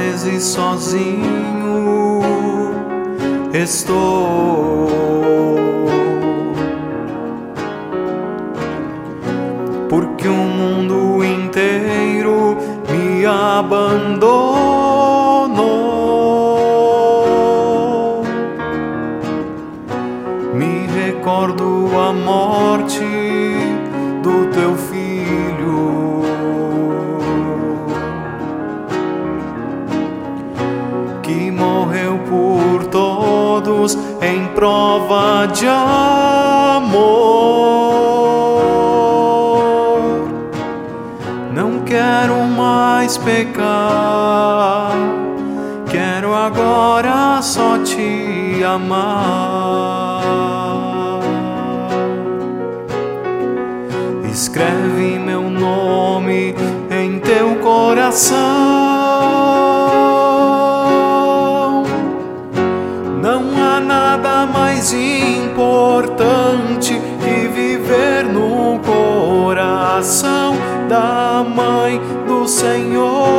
vezes sozinho estou, porque o mundo inteiro me abandonou. Me recordo a morte do teu filho, que morreu por todos em prova de amor. Não quero mais pecar, quero agora só te amar. Escreve meu nome em teu coração. Não há nada mais importante que viver no coração da Mãe do Senhor.